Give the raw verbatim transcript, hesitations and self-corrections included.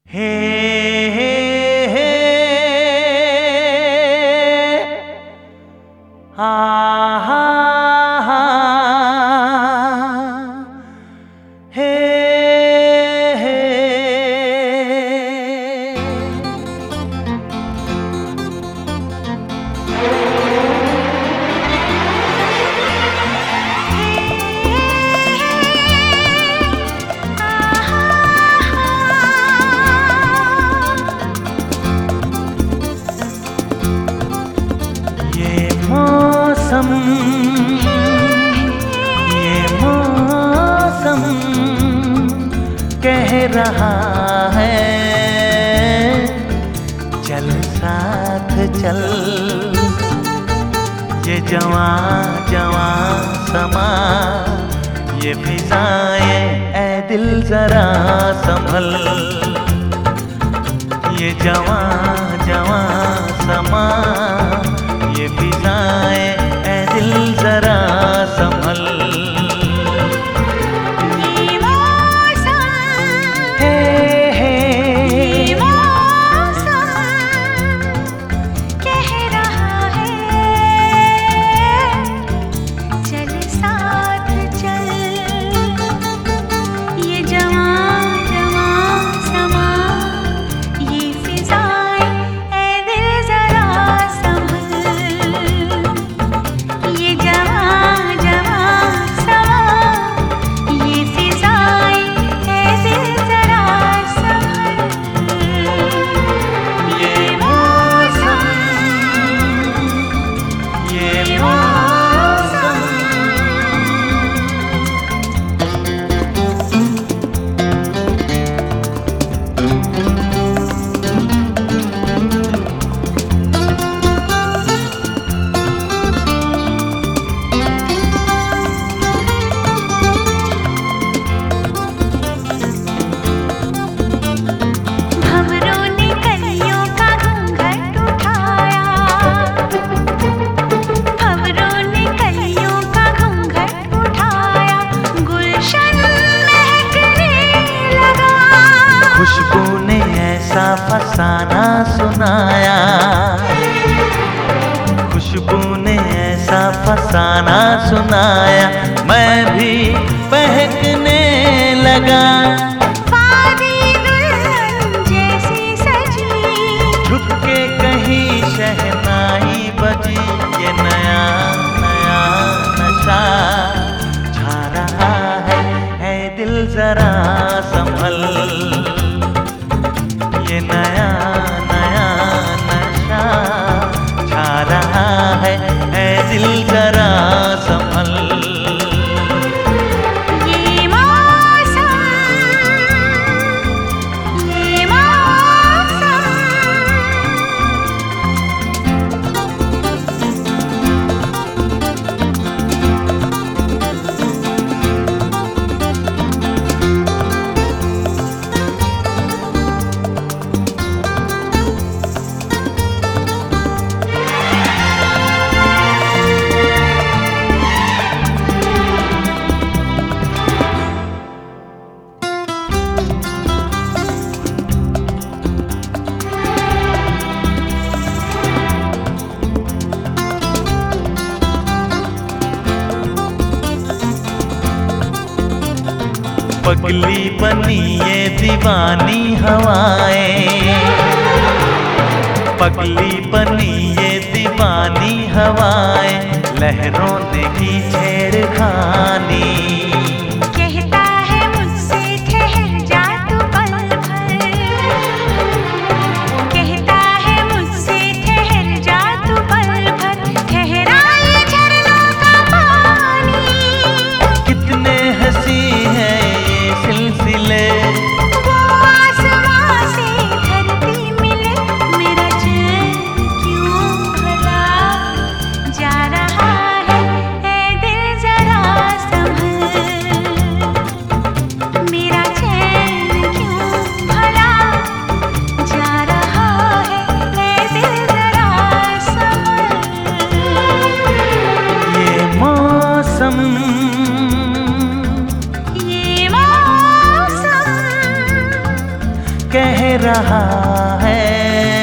हे हे हे हा हा हा हे हे मौसम ये मौसम कह रहा है चल साथ चल। ये जवां जवां समा ये फिजाएं ऐ दिल जरा संभल। ये जवां जवां समा ये फिजाएं ऐ दिल जरा संभल। ये मौसम हे हे ये मौसम कह रहा है चल साथ चल। ये जवां जवां समा ये फिजाएं ऐ दिल जरा खुशबू ने ऐसा फसाना सुनाया। खुशबू ने ऐसा फसाना सुनाया मैं भी बहकने लगा। जैसी सजी छुप के कहीं शहनाई बजी। ये नया नया नशा छा रहा है ऐ दिल जरा संभल। ये नया नया नशा छा रहा है ऐ दिल जरा संभल। ये मौसम ये मौसम पगली बनी ये दीवानी हवाएं। पगली बनी ये दीवानी हवाएं लहरों ने की छेड़खानी। कहता है मुझसे ठहर जा तू पल भर। कहता है मुझसे ठहर जा तू पल भर। ठहरा ये झरनों का पानी। कितने हंसी है सिलसिले वो आसमां से धरती मिले। मेरा चैन क्यों भला जा रहा है ऐ दिल जरा संभल। कह रहा है।